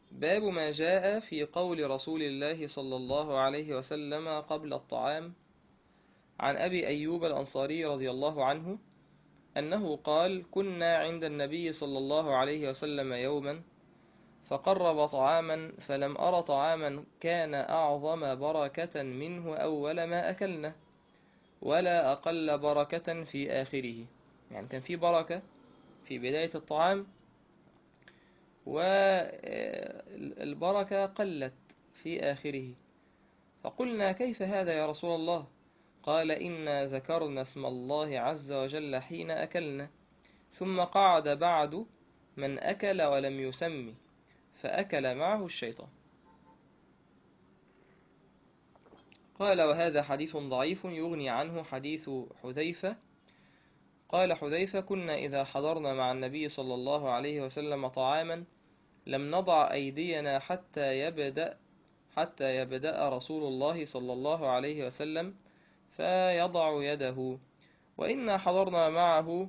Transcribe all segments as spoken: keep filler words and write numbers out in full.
باب ما جاء في قول رسول الله صلى الله عليه وسلم قبل الطعام. عن أبي أيوب الأنصاري رضي الله عنه أنه قال: كنا عند النبي صلى الله عليه وسلم يوما فقرب طعاما فلم أر طعاما كان أعظم بركة منه أول ما أكلنا ولا أقل بركة في آخره. يعني كان في بركة في بداية الطعام والبركة قلت في آخره. فقلنا: كيف هذا يا رسول الله؟ قال: إنا ذكرنا اسم الله عز وجل حين أكلنا، ثم قعد بعد من أكل ولم يسم فأكل معه الشيطان. قال: وهذا حديث ضعيف يغني عنه حديث حذيفة. قال حذيفة: كنا إذا حضرنا مع النبي صلى الله عليه وسلم طعاما لم نضع أيدينا حتى يبدأ حتى يبدأ رسول الله صلى الله عليه وسلم فيضع يده. وإنا حضرنا معه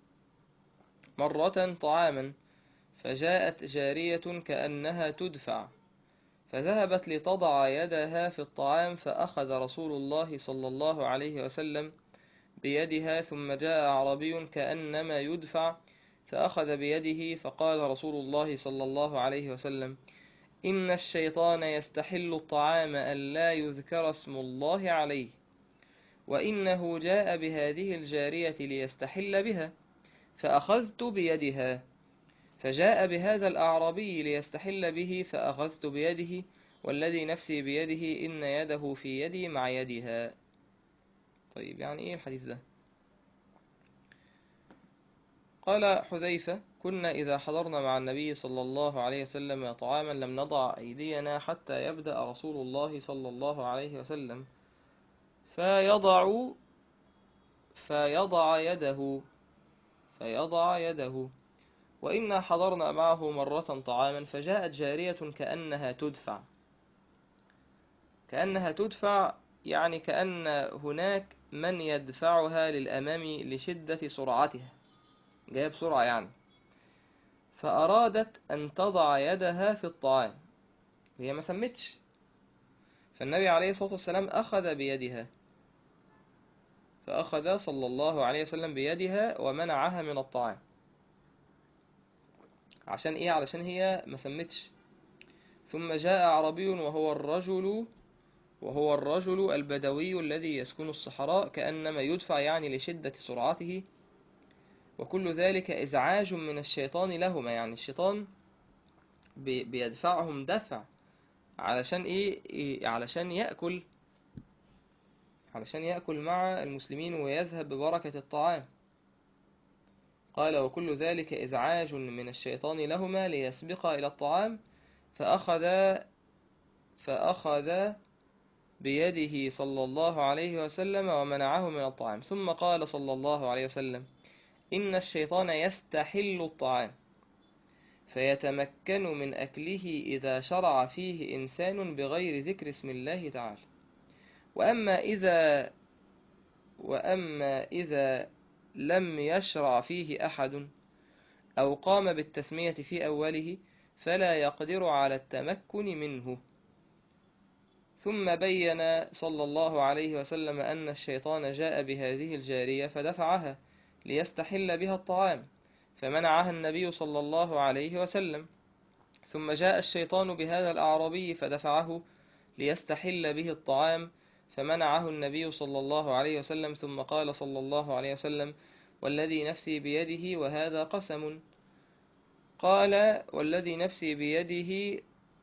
مرة طعاما فجاءت جارية كأنها تدفع فذهبت لتضع يدها في الطعام فأخذ رسول الله صلى الله عليه وسلم بيدها، ثم جاء أعرابي كأنما يدفع فأخذ بيده، فقال رسول الله صلى الله عليه وسلم: إن الشيطان يستحل الطعام ألا يذكر اسم الله عليه، وإنه جاء بهذه الجارية ليستحل بها فأخذت بيدها، فجاء بهذا الأعرابي ليستحل به فأخذت بيده، والذي نفسي بيده إن يده في يدي مع يدها. طيب، يعني إيه الحديث ده؟ قال حذيفة: كنا إذا حضرنا مع النبي صلى الله عليه وسلم طعاما لم نضع أيدينا حتى يبدأ رسول الله صلى الله عليه وسلم فيضع فيضع يده فيضع يده وإنا حضرنا معه مرة طعاما فجاءت جارية كأنها تدفع كأنها تدفع يعني كأن هناك من يدفعها للأمام لشدة سرعتها، جاية بسرعة يعني. فأرادت أن تضع يدها في الطعام، هي ما سمتش، فالنبي عليه الصلاة والسلام أخذ بيدها، فأخذ صلى الله عليه وسلم بيدها ومنعها من الطعام. عشان إيه؟ علشان هي ما سمتش. ثم جاء أعرابي وهو الرجل وهو الرجل البدوي الذي يسكن الصحراء كأنما يدفع يعني لشدة سرعته، وكل ذلك إزعاج من الشيطان لهما، يعني الشيطان بيدفعهم دفع علشان إيه؟ إيه؟ علشان يأكل علشان يأكل مع المسلمين ويذهب ببركة الطعام. قال: وكل ذلك إزعاج من الشيطان لهما ليسبقا إلى الطعام، فأخذ فأخذ بيده صلى الله عليه وسلم ومنعه من الطعام، ثم قال صلى الله عليه وسلم: إن الشيطان يستحل الطعام فيتمكن من أكله إذا شرع فيه إنسان بغير ذكر اسم الله تعالى، وأما إذا وأما إذا لم يشرع فيه أحد أو قام بالتسمية في أوله فلا يقدر على التمكن منه. ثم بين صلى الله عليه وسلم أن الشيطان جاء بهذه الجارية فدفعها ليستحل بها الطعام فمنعها النبي صلى الله عليه وسلم، ثم جاء الشيطان بهذا الأعرابي فدفعه ليستحل به الطعام فمنعه النبي صلى الله عليه وسلم، ثم قال صلى الله عليه وسلم: والذي نفسي بيده وهذا قسم. قال: والذي نفسي بيده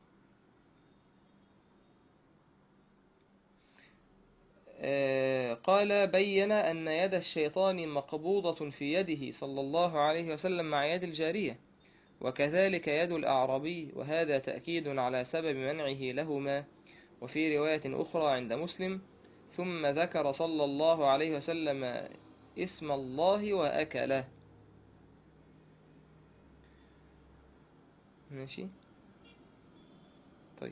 قال: بين أن يد الشيطان مقبوضة في يده صلى الله عليه وسلم مع يد الجارية، وكذلك يد الأعرابي، وهذا تأكيد على سبب منعه لهما. وفي رواية أخرى عند مسلم: ثم ذكر صلى الله عليه وسلم اسم الله وأكله. ماشي. طيب.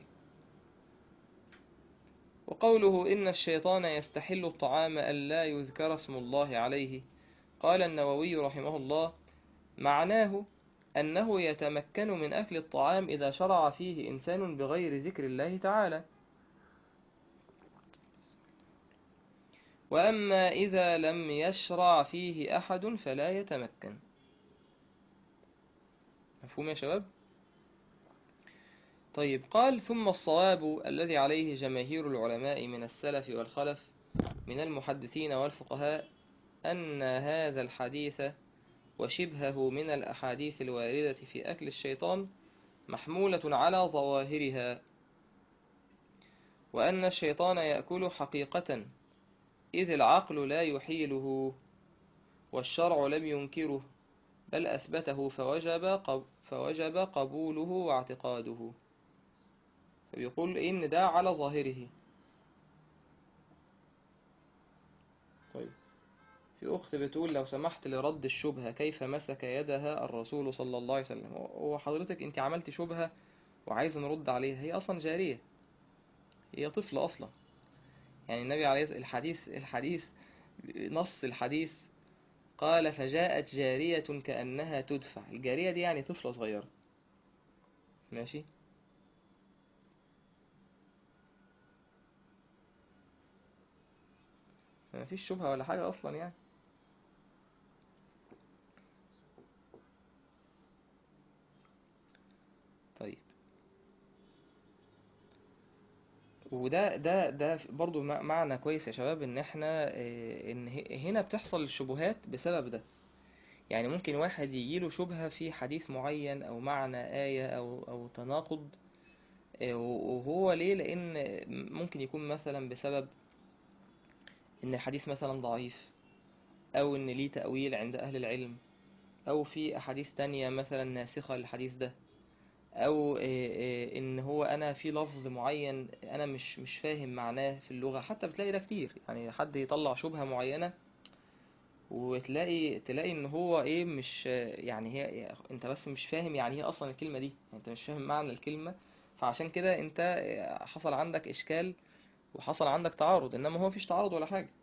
وقوله: إن الشيطان يستحل الطعام ألا يذكر اسم الله عليه، قال النووي رحمه الله: معناه أنه يتمكن من أكل الطعام إذا شرع فيه إنسان بغير ذكر الله تعالى، وأما إذا لم يشرع فيه أحد فلا يتمكن. مفهوم يا شباب؟ طيب، قال: ثم الصواب الذي عليه جماهير العلماء من السلف والخلف من المحدثين والفقهاء أن هذا الحديث وشبهه من الأحاديث الواردة في أكل الشيطان محمولة على ظواهرها، وأن الشيطان يأكل حقيقة إذ العقل لا يحيله والشرع لم ينكره بل أثبته، فوجب, قب فوجب قبوله واعتقاده. فبيقول إن ده على ظاهره. طيب، في أخت بتقول: لو سمحت لرد الشبهة، كيف مسك يدها الرسول صلى الله عليه وسلم؟ هو حضرتك أنت عملت شبهة وعايز نرد عليها، هي أصلا جارية، هي طفلة أصلا. يعني النبي عليه الحديث الحديث نص الحديث قال: فجاءت جارية كأنها تدفع. الجارية دي يعني طفلة صغيرة. ماشي. ما فيش شبهة ولا حاجة أصلا يعني. طيب، وده ده ده برضو مع- معنى كويس يا شباب، ان احنا آه، ان ه- هنا بتحصل الشبهات بسبب ده. يعني ممكن واحد يجيله شبهة في حديث معين او معنى آية او او تناقض، آه، وهو ليه؟ لان ممكن يكون مثلا بسبب ان الحديث مثلا ضعيف، او ان ليه تأويل عند اهل العلم، او في احاديث تانية مثلا ناسخة للحديث ده، او إيه إيه ان هو انا في لفظ معين انا مش مش فاهم معناه في اللغة. حتى بتلاقي ده كتير، يعني حد يطلع شبهة معينة وتلاقي تلاقي ان هو ايه مش يعني هي انت بس مش فاهم يعني ايه اصلا الكلمة دي، يعني انت مش فاهم معنى الكلمة، فعشان كده انت حصل عندك اشكال وحصل عندك تعارض، انما هو مفيش تعارض ولا حاجة.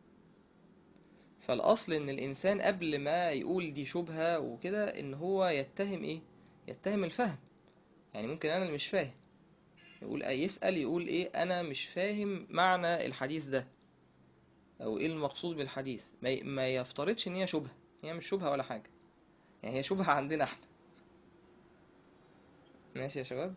فالاصل ان الانسان قبل ما يقول دي شبهة وكده ان هو يتهم ايه، يتهم الفهم. يعني ممكن انا اللي مش فاهم، يقول يسأل يقول ايه انا مش فاهم معنى الحديث ده، او ايه المقصود بالحديث. ما ي- ما يفترضش ان هي شبهة، هي مش شبهة ولا حاجة، يعني هي شبهة عندنا احنا. ماشي يا شباب.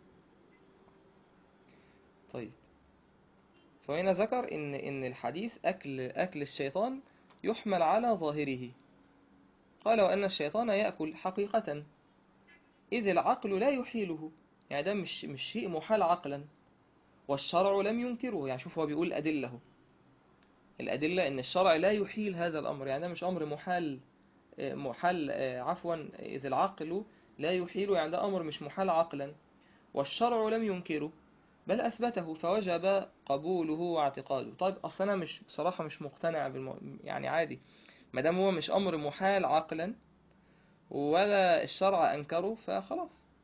طيب، فهنا ذكر ان ان الحديث اكل اكل الشيطان يحمل على ظاهره. قال: وان الشيطان يأكل حقيقة اذ العقل لا يحيله. يعني ده مش مش شيء محال عقلا، والشرع لم ينكره. يعني شوف هو بيقول أدلة، الأدلة إن الشرع لا يحيل هذا الأمر، يعني ده مش أمر محال. محال آه، عفوا، إذ العقل لا يحيل، يعني ده أمر مش محال عقلا، والشرع لم ينكره بل أثبته، فوجب قبوله واعتقاده. طيب، أصل أنا مش بصراحة مش مقتنع بالم... يعني عادي، ما دام هو مش أمر محال عقلا ولا الشرع أنكره فخلاص.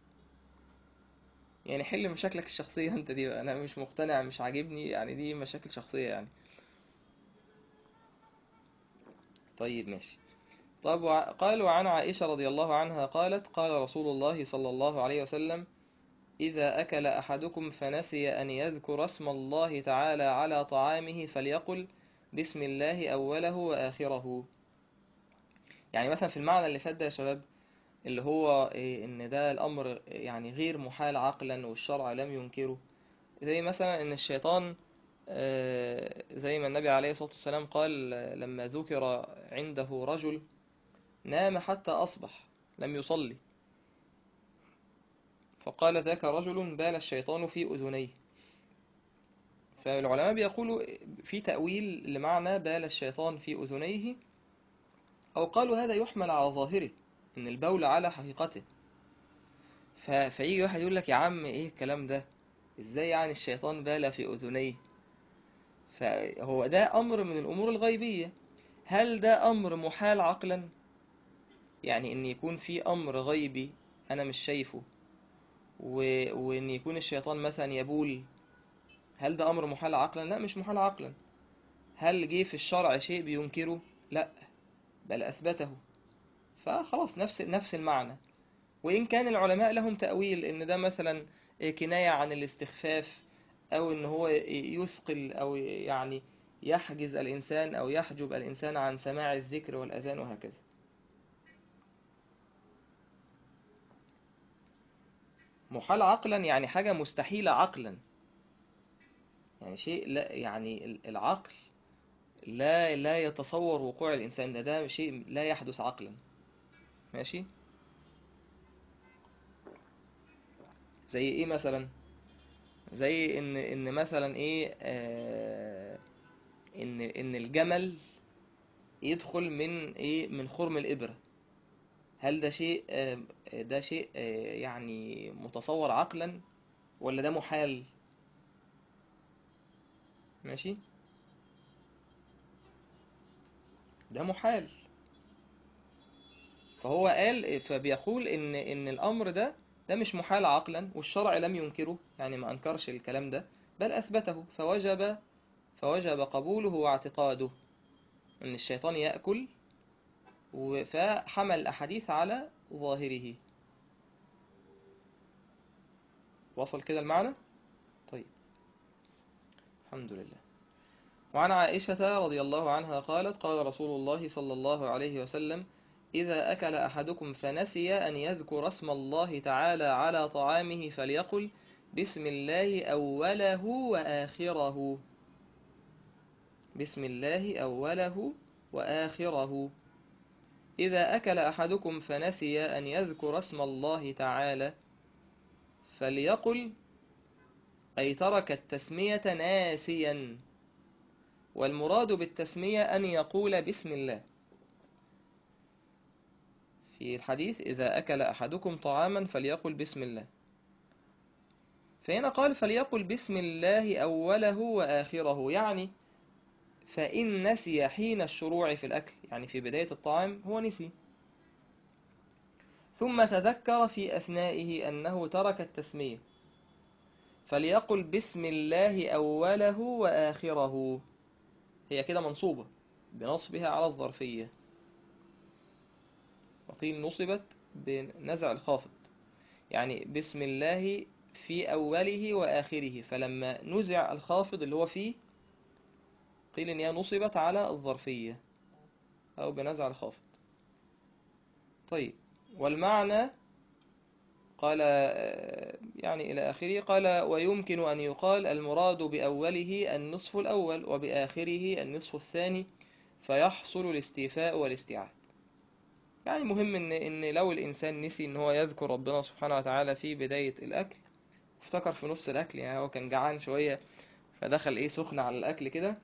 يعني حل مشاكلك الشخصية أنت دي بقى. أنا مش مقتنع، مش عاجبني، يعني دي مشاكل شخصية يعني. طيب ماشي. طب وع- قال: وعن عائشة رضي الله عنها قالت: قال رسول الله صلى الله عليه وسلم: إذا أكل أحدكم فنسي أن يذكر اسم الله تعالى على طعامه فليقل بسم الله أوله وآخره. يعني مثلا في المعنى اللي فات ده يا شباب، اللي هو إيه، إن ده الأمر يعني غير محال عقلا والشرع لم ينكره. زي مثلا إن الشيطان، آه، زي ما النبي عليه الصلاة والسلام قال لما ذكر عنده رجل نام حتى أصبح لم يصلي، فقال: ذاك رجل بال الشيطان في أذنيه. فالعلماء بيقولوا في تأويل لمعنى بال الشيطان في أذنيه، أو قالوا هذا يحمل على ظاهره، إن البول على حقيقته. ف... فيجي واحد يقول لك: يا عم إيه الكلام ده، إزاي يعني الشيطان بال في أذنيه؟ فهو ده أمر من الأمور الغيبية. هل ده أمر محال عقلا؟ يعني إن يكون في أمر غيبي أنا مش شايفه و... وإن يكون الشيطان مثلا يبول، هل ده أمر محال عقلا؟ لا، مش محال عقلا. هل جه في الشرع شيء بينكره؟ لا، بل أثبته. فخلاص، نفس نفس المعنى. وإن كان العلماء لهم تأويل إن ده مثلا كناية عن الاستخفاف، أو إن هو يثقل أو يعني يحجز الإنسان أو يحجب الإنسان عن سماع الذكر والأذان وهكذا. محال عقلا يعني حاجة مستحيلة عقلا، يعني شيء لا، يعني العقل لا لا يتصور وقوع الإنسان ده، ده شيء لا يحدث عقلا. ماشي. زي ايه مثلا؟ زي ان ان مثلا ايه آه ان ان الجمل يدخل من ايه من خرم الإبرة. هل ده شيء آه ده شيء آه يعني متصور عقلا، ولا ده محال؟ ماشي، ده محال. فهو قال، فبيقول ان ان الامر ده ده مش محال عقلا، والشرع لم ينكره، يعني ما انكرش الكلام ده، بل اثبته، فوجب فوجب قبوله واعتقاده ان الشيطان يأكل، و- فحمل الاحاديث على ظاهره. وصل كده المعنى؟ طيب، الحمد لله. وعن عائشة رضي الله عنها قالت: قال رسول الله صلى الله عليه وسلم: إذا أكل أحدكم فنسي أن يذكر اسم الله تعالى على طعامه فليقل: بسم الله أوله وآخره. بسم الله أوله وآخره. إذا أكل أحدكم فنسي أن يذكر اسم الله تعالى فليقل، أي ترك التسمية ناسيا، والمراد بالتسمية أن يقول بسم الله. في الحديث: إذا أكل أحدكم طعاما فليقل بسم الله، فهنا قال فليقل بسم الله أوله وآخره، يعني فإن نسي حين الشروع في الأكل، يعني في بداية الطعام هو نسي، ثم تذكر في أثنائه أنه ترك التسمية، فليقل بسم الله أوله وآخره. هي كده منصوبة بنصبها على الظرفية، وقيل نصبت بنزع الخافض، يعني بسم الله في أوله وآخره، فلما نزع الخافض اللي هو فيه قيل إن هي نصبت على الظرفية أو بنزع الخافض. طيب، والمعنى قال يعني إلى آخره، قال: ويمكن أن يقال المراد بأوله النصف الأول وبآخره النصف الثاني، فيحصل الاستيفاء والاستيعاب. يعني مهم إن إن لو الإنسان نسي إن هو يذكر ربنا سبحانه وتعالى في بداية الأكل، افتكر في نص الأكل، يعني هو كان جعان شوية فدخل إيه سخن على الأكل كده،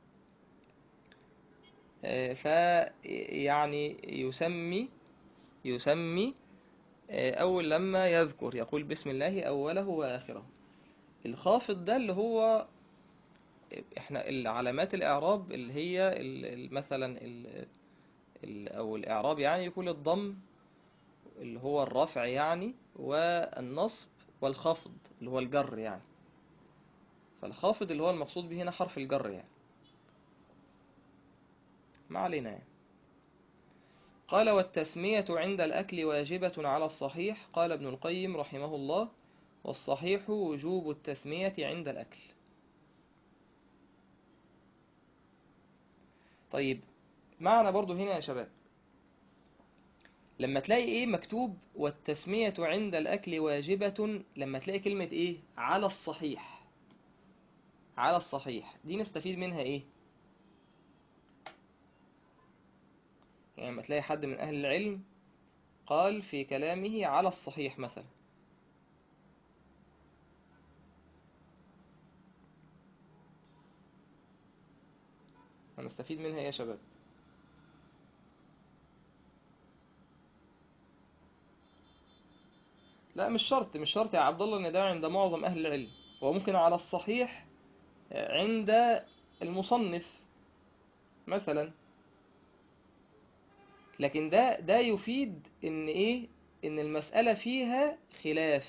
ف يعني يسمي يسمي أول لما يذكر يقول بسم الله أوله وآخره. الخافض ده اللي هو احنا العلامات الإعراب اللي هي ال- ال- مثلا ال- ال- أو الإعراب يعني يكون الضم اللي هو الرفع يعني، والنصب والخفض اللي هو الجر يعني. فالخافض اللي هو المقصود به هنا حرف الجر يعني، ما علينا يعني. قال: والتسمية عند الأكل واجبة على الصحيح. قال ابن القيم رحمه الله: والصحيح وجوب التسمية عند الأكل. طيب، معنى برضو هنا يا شباب، لما تلاقي ايه مكتوب والتسمية عند الأكل واجبة، لما تلاقي كلمة ايه على الصحيح، على الصحيح دي نستفيد منها ايه؟ يعني لما تلاقي حد من أهل العلم قال في كلامه على الصحيح مثلا، هنستفيد منها ايه يا شباب؟ لا، مش شرط مش شرط يا عبد الله ان ده عند معظم أهل العلم، وممكن على الصحيح عند المصنف مثلا، لكن ده ده يفيد ان ايه ان المسألة فيها خلاف.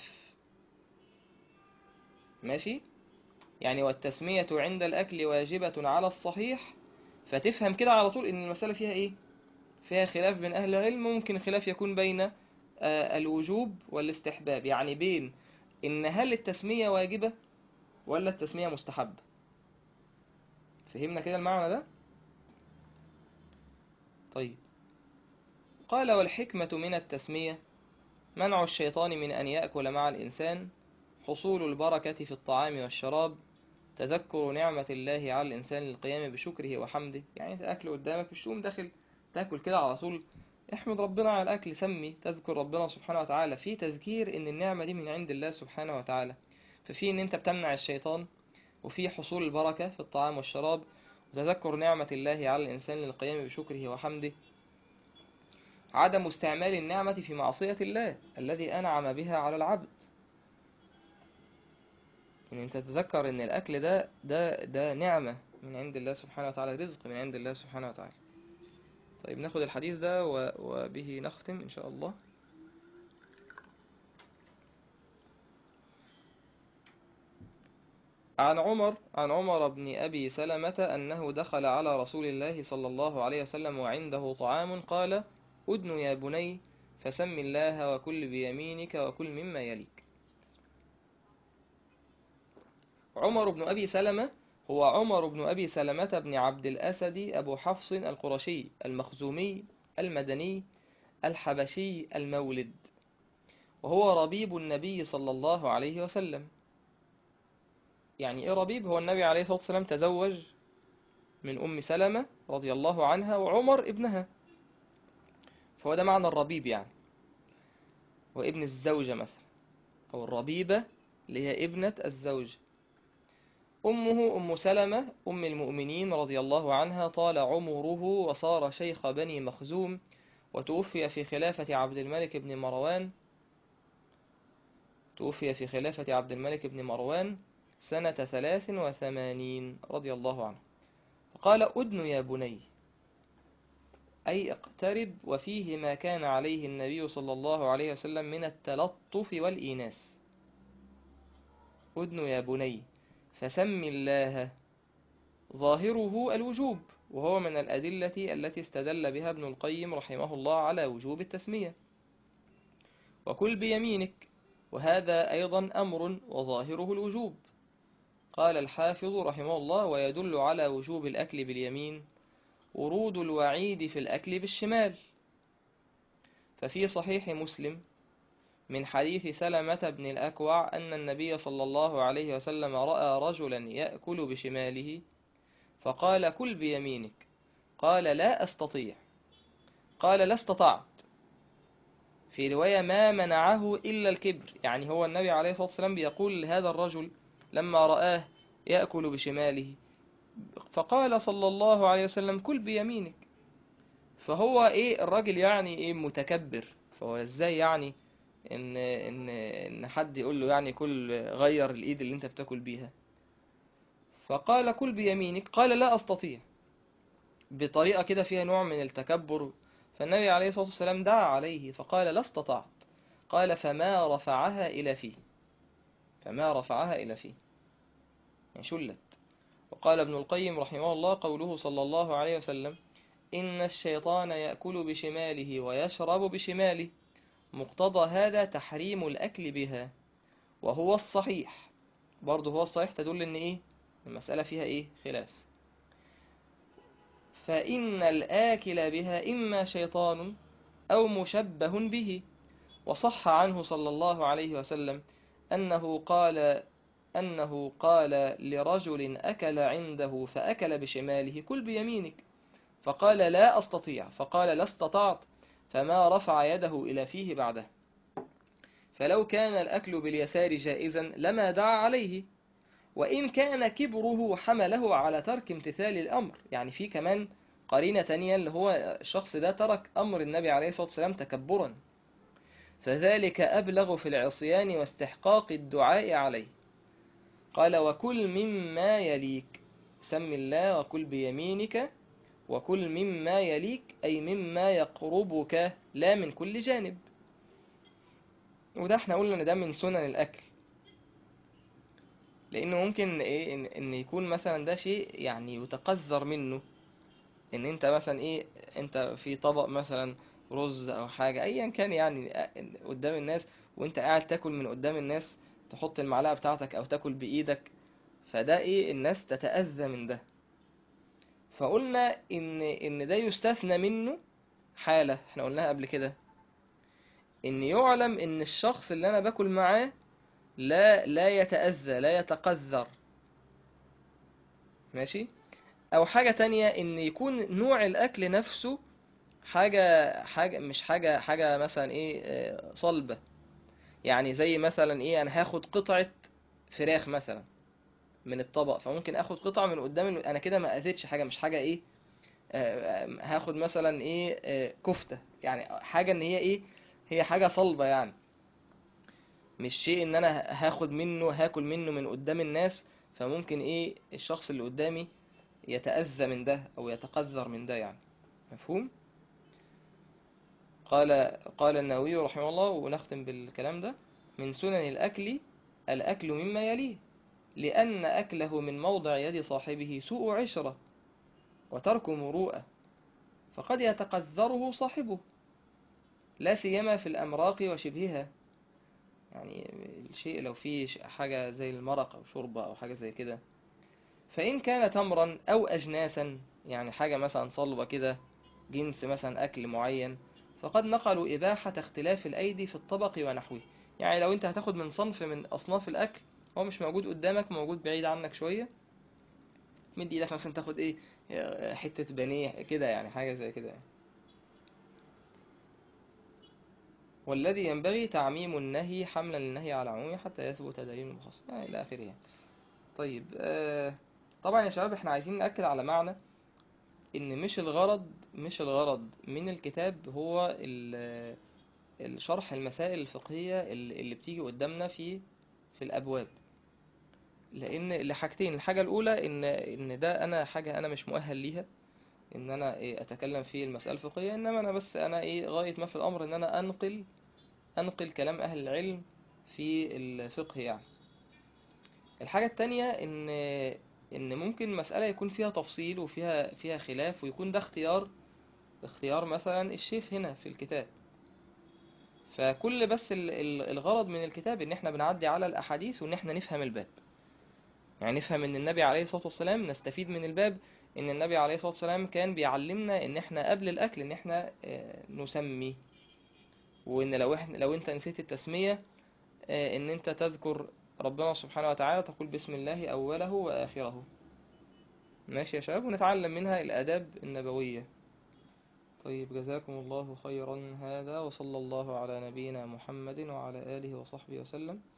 ماشي، يعني والتسمية عند الأكل واجبة على الصحيح، فتفهم كده على طول ان المسألة فيها ايه، فيها خلاف بين أهل العلم. ممكن الخلاف يكون بين آه، الوجوب والاستحباب، يعني بين إن هل التسمية واجبة ولا التسمية مستحبة. فهمنا كده المعنى ده؟ طيب، قال والحكمة من التسمية منع الشيطان من أن يأكل مع الإنسان، حصول البركة في الطعام والشراب، تذكر نعمة الله على الإنسان للقيام بشكره وحمده. يعني أنت أكل قدامك مش تقوم داخل تاكل كده على طول، احمد ربنا على الأكل، سمي تذكر ربنا سبحانه وتعالى، في تذكير إن النعمة دي من عند الله سبحانه وتعالى. ففي إن أنت بتمنع الشيطان، وفي حصول البركة في الطعام والشراب، وتذكر نعمة الله على الإنسان للقيام بشكره وحمده. عدم استعمال النعمة في معصية الله الذي أنعم بها على العبد، إن أنت تتذكر إن الأكل ده ده ده نعمة من عند الله سبحانه وتعالى، رزق من عند الله سبحانه وتعالى. طيب ناخد الحديث ده وبه نختم إن شاء الله. عن عمر عن عمر بن أبي سلمة أنه دخل على رسول الله صلى الله عليه وسلم وعنده طعام، قال: أدن يا بني فسم الله وكل بيمينك وكل مما يليك. عمر بن أبي سلمة هو عمر بن أبي سلمة بن عبد الأسد أبو حفص القرشي المخزومي المدني الحبشي المولد، وهو ربيب النبي صلى الله عليه وسلم. يعني إيه ربيب؟ هو النبي عليه الصلاة والسلام تزوج من أم سلمة رضي الله عنها وعمر ابنها، فهو ده معنى الربيب، يعني هو ابن الزوجة مثلا، أو الربيبة اللي هي ابنة الزوج. أمه أم سلمة أم المؤمنين رضي الله عنها طال عمره وصار شيخ بني مخزوم، وتوفي في خلافة عبد الملك بن مروان توفي في خلافة عبد الملك بن مروان سنة ثلاث وثمانين رضي الله عنه. فقال: أدن يا بني، أي اقترب، وفيه ما كان عليه النبي صلى الله عليه وسلم من التلطف والإيناس. أدن يا بني فسم الله، ظاهره الوجوب، وهو من الأدلة التي استدل بها ابن القيم رحمه الله على وجوب التسمية. وكل بيمينك، وهذا أيضا أمر وظاهره الوجوب. قال الحافظ رحمه الله: ويدل على وجوب الأكل باليمين ورود الوعيد في الأكل بالشمال. ففي صحيح مسلم من حديث سلمة بن الأكوع أن النبي صلى الله عليه وسلم رأى رجلا يأكل بشماله، فقال: كل بيمينك. قال: لا أستطيع. قال: لا استطعت. في رواية: ما منعه إلا الكبر. يعني هو النبي عليه الصلاة والسلام بيقول لهذا الرجل لما رآه يأكل بشماله، فقال صلى الله عليه وسلم: كل بيمينك. فهو ايه الراجل يعني ايه متكبر، فهو ازاي يعني ان ان ان حد يقول له يعني كل غير الايد اللي انت بتاكل بيها. فقال: كل بيمينك. قال: لا استطيع، بطريقة كده فيها نوع من التكبر. فالنبي عليه الصلاة والسلام دعا عليه فقال: لا استطعت. قال: فما رفعها إلى فيه فما رفعها إلى فيه يعني شلت. وقال ابن القيم رحمه الله: قوله صلى الله عليه وسلم: إن الشيطان يأكل بشماله ويشرب بشماله، مقتضى هذا تحريم الأكل بها، وهو الصحيح. برضه هو الصحيح تدل إن إيه المسألة فيها إيه خلاف. فإن الآكل بها إما شيطان أو مشبه به. وصح عنه صلى الله عليه وسلم أنه قال أنه قال لرجل أكل عنده فأكل بشماله: كل بيمينك. فقال: لا أستطيع. فقال: لا استطعت. فما رفع يده إلى فيه بعده. فلو كان الأكل باليسار جائزا لما دعا عليه، وإن كان كبره حمله على ترك امتثال الأمر. يعني في كمان قرينة تانية، اللي هو الشخص ده ترك أمر النبي عليه الصلاة والسلام تكبرا، فذلك أبلغ في العصيان واستحقاق الدعاء عليه. قال: وكل مما يليك، سم الله وكل بيمينك وكل مما يليك، أي مما يقربك لا من كل جانب. وده احنا قلنا ان ده من سنن الأكل، لأنه ممكن إيه إن, إن يكون مثلا ده شيء يعني يتقذر منه، إن أنت مثلا إيه أنت في طبق مثلا رز او حاجة ايا كان يعني قدام الناس، وانت قاعد تاكل من قدام الناس، تحط المعلقة بتاعتك او تاكل بايدك، فده ايه الناس تتأذى من ده. فقلنا ان ان ده يستثنى منه حالة احنا قلناها قبل كده، ان يعلم ان الشخص اللي انا باكل معاه لا لا يتأذى لا يتقذر. ماشي. او حاجة تانية ان يكون نوع الاكل نفسه حاجة حاجة مش حاجة حاجة مثلا ايه آه، صلبة. يعني زي مثلا ايه انا هاخد قطعة فراخ مثلا من الطبق، فممكن اخد قطعة من قدام ال- انا كده ما اذيتش حاجة، مش حاجة ايه آه، آه، هاخد مثلا ايه آه، كفتة، يعني حاجة ان هي ايه هي حاجة صلبة يعني، مش شيء ان انا هاخد منه هاكل منه من قدام الناس، فممكن ايه الشخص اللي قدامي يتأذى من ده او يتقذر من ده يعني. مفهوم؟ قال قال النووي رحمه الله، ونختم بالكلام ده: من سنن الأكل الأكل مما يليه، لأن أكله من موضع يد صاحبه سوء عشرة وترك مروءة، فقد يتقذره صاحبه، لا سيما في الأمراق وشبهها. يعني الشيء لو فيه ش- حاجة زي المرق أو شوربة أو حاجة زي كده، فإن كان تمرا أو أجناسا، يعني حاجة مثلا صلبة كده، جنس مثلا أكل معين، فقد نقلوا إباحة اختلاف الأيدي في الطبق ونحوه. يعني لو أنت هتاخد من صنف من أصناف الأكل هو مش موجود قدامك، موجود بعيد عنك شوية، مد إيدك مثلا تاخد إيه حتة بانيه كده، يعني حاجة زي كده يعني. والذي ينبغي تعميم النهي حملا للنهي على عمومه حتى يثبت دليل مخصص، يعني إلى آخره يعني. طيب آه طبعا يا شباب احنا عايزين نأكد على معنى ان مش الغرض مش الغرض من الكتاب هو ال- الشرح المسائل الفقهية اللي اللي بتيجي قدامنا في في الابواب، لان لحاجتين: الحاجة الاولى ان ان ده انا حاجة انا مش مؤهل ليها، ان انا إيه اتكلم في المسألة الفقهية، انما انا بس انا ايه غاية ما في الامر ان انا انقل انقل كلام اهل العلم في الفقه يعني. الحاجة التانية ان ان ممكن مسألة يكون فيها تفصيل وفيها فيها خلاف، ويكون ده اختيار اختيار مثلا الشيخ هنا في الكتاب. فكل بس ال- ال- الغرض من الكتاب ان احنا بنعدي على الاحاديث وان احنا نفهم الباب، يعني نفهم ان النبي عليه الصلاة والسلام، نستفيد من الباب ان النبي عليه الصلاة والسلام كان بيعلمنا ان احنا قبل الاكل ان احنا آه، نسمي، وان لو احنا لو انت نسيت التسمية آه، ان انت تذكر ربنا سبحانه وتعالى، تقول بسم الله اوله واخره. ماشي يا شباب، ونتعلم منها الاداب النبوية. طيب جزاكم الله خيرا، هذا وصلى الله على نبينا محمد وعلى آله وصحبه وسلم.